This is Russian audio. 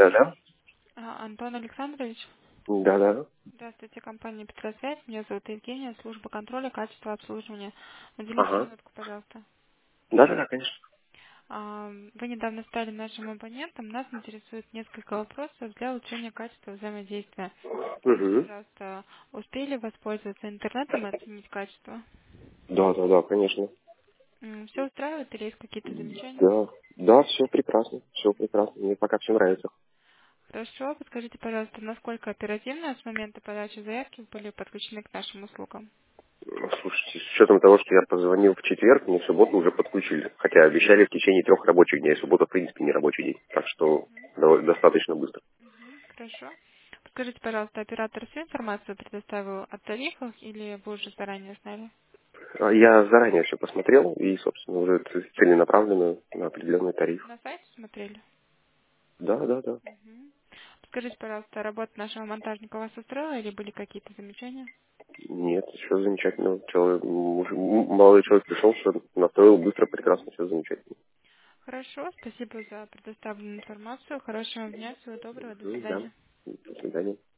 Да-да. Антон Александрович, Да-да. здравствуйте, компания «Петросвязь». Меня зовут Евгения, служба контроля, качества обслуживания. Уделите Ага. минутку, пожалуйста. Да-да-да, конечно. Вы недавно стали нашим абонентом. Нас интересует несколько вопросов для улучшения качества взаимодействия. Скажите, Угу. пожалуйста, успели воспользоваться интернетом и оценить качество? Да-да-да, конечно. Все устраивает или есть какие-то замечания? Да. Да, все прекрасно. Все прекрасно. Мне пока все нравится. Хорошо. Подскажите, пожалуйста, насколько оперативно с момента подачи заявки были подключены к нашим услугам? Слушайте, с учетом того, что я позвонил в четверг, мне в субботу уже подключили. Хотя обещали в течение 3 рабочих дней. Суббота, в принципе, не рабочий день. Так что достаточно быстро. Хорошо. Подскажите, пожалуйста, оператор всю информацию предоставил о тарифах или вы уже заранее знали? Я заранее все посмотрел и, собственно, уже целенаправленно на определенный тариф. На сайте смотрели? Да-да-да. Скажите, пожалуйста, работа нашего монтажника вас устроила или были какие-то замечания? Нет, все замечательно. Молодой человек пришел, все настроил быстро, прекрасно, все замечательно. Хорошо, спасибо за предоставленную информацию. Хорошего вам дня, всего доброго, до Да. свидания. До свидания.